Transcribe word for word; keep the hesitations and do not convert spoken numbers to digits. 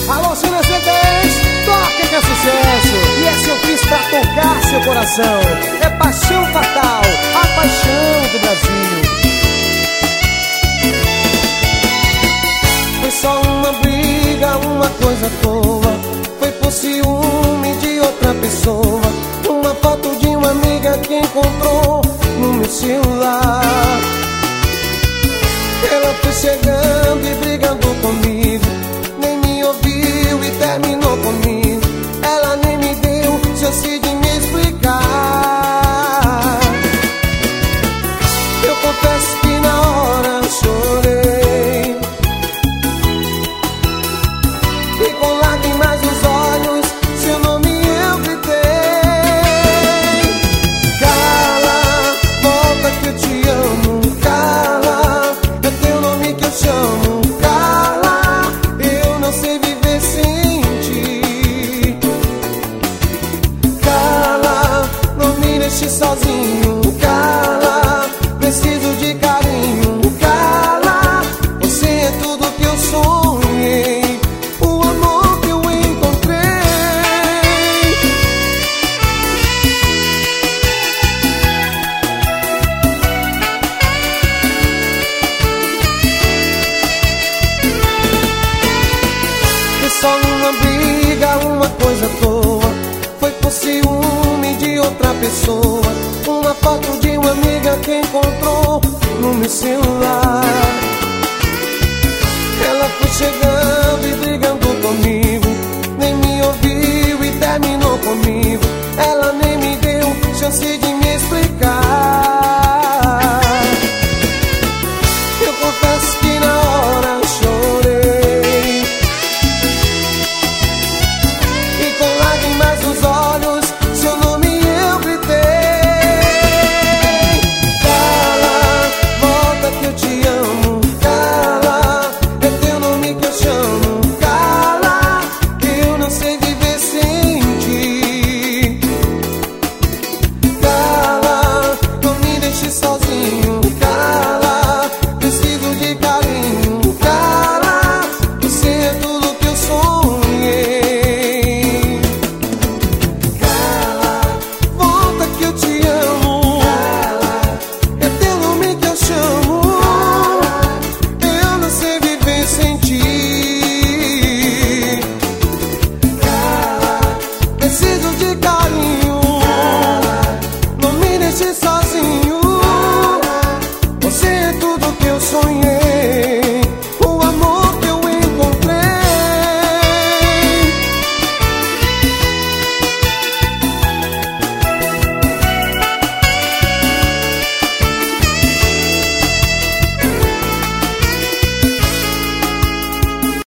Alô, Cine C dez, toca que é sucesso. E essa eu fiz pra tocar seu coração. É Paixão Fatal, a paixão do Brasil. Foi só uma briga, uma coisa à toa. Foi por ciúme de outra pessoa. Uma foto de uma amiga que encontrou no meu celular. Ela foi chegando e brigando comigo, nem me ouviu e terminou comigo. Ela nem me deu chance de me explicar. Eu confesso que na hora chorei, e com lágrimas nos olhos seu nome eu gritei. Cala, volta que eu te amo. Cala, é teu nome que eu chamo. Cala, eu não sei viver sem ti. Cala, não me deixe sozinho. Cala, preciso de carinho. Cala, você é tudo que eu sonhei, o amor que eu encontrei. Foi só uma briga, uma coisa à toa. Foi por ciúme de outra pessoa. Uma foto de uma amiga que encontrou no meu celular. Ela foi chegando